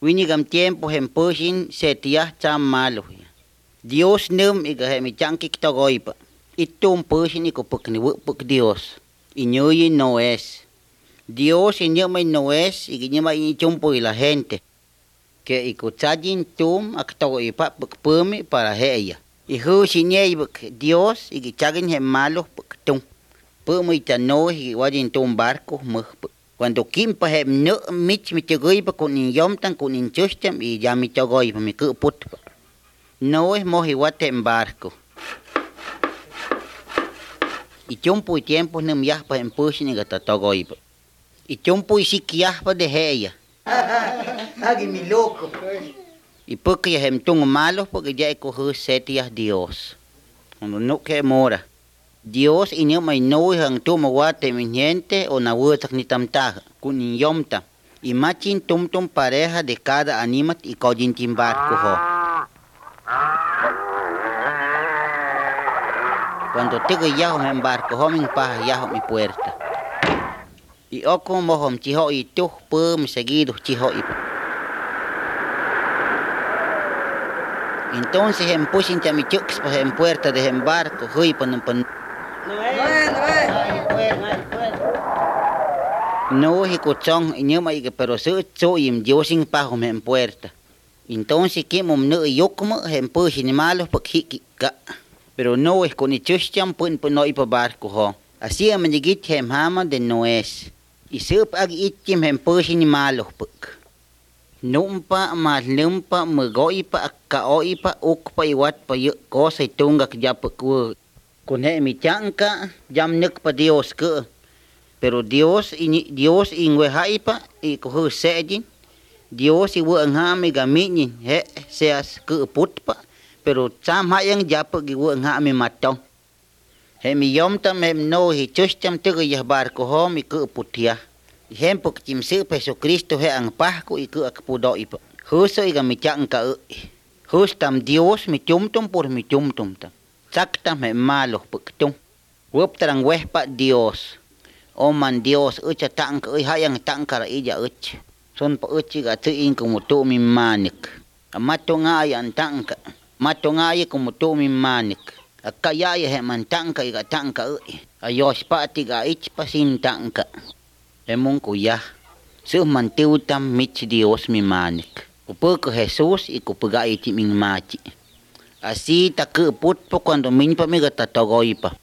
Winigam tiempo hem pushin setiah cham malo. Dios num iga hem chankik togoipa. Itum pushin iko pukni wupuk Dios. Iñuyi no es. Dios iñuma no es igiñuma ichumpo y la gente. Que ikutsajin tum aktogoipa pukpumi para heya. Ihu shinyei buk Dios igichagin hem malo puk tum. Pumu itano igiwajin tum barco mukpuk. Cuando kimpa hem no mich mitigoipa kunin yomtan kunin chustam y ya mitigoipa mi kuputpa. No es mojiwate en barco. Y chumpu y tiempo num yahpa en pushin y gatatogoipa. Y chumpu y sikiahpa de heya. Agi mi loco. Y porque ya hem tung malos porque ya cogió setias Dios. Cuando no que mora. Dios inyuma inoi hang tuma wate minente o na wutak ni tamtaja kunin yomta. Y machin tum pareja de cada animat y kojin timbarco ho. Cuando tengo yaho en barco ho min paja yaho mi puerta. Y oko mohom chiho y tuh pum seguido chiho y. Entonces en pushin chami chux pa en puerta de en barco hui pan. No es cochón y no me pero soy im pajo en puerta. Entonces que no yokumo en pushin malos porque pero no es con chucham pun no y pa barco ho. Así me digit hem hama de no es. Y sup ag itim hem pushin malos puk. Numpa mas lumpa mugoipa kaoipa ukpa iwat pa cosa y tunga que ya puk. Con mi chanca jam nuk pa Dios ke. Pero Dios ingwehaipa y cohu sedin. Dios i wuanghami gaminin he seas ke putpa. Pero cham hayang japa gi wuanghami matong. He mi yomtam hem no hi chustam tugu yah barko ho mi ke putia. Hem puk chimse Jesucristo he ang pahko i ke akpudoipa. Huso i mi chanca hustam Dios mi chumtum por mi chumtum tam. Sakta me malos puktung. Wuptarang wehpa Dios. Oman Dios ucha tangka hayang tangkara ija uch. Son pa uchi ga tuin kumutu mi manik. Amato nga yan tangka. Mato nga ya kumutu mi manik. Akaya ya heman tangka iga tangka uy. Ayos pa tiga ich pa sin tangka. Emong kuya. Suman tiutam mich Dios mi manik. Upoko Jesus ikupuga iti ming machi. Así ta que putpo cuando min pa mi gata togoipa.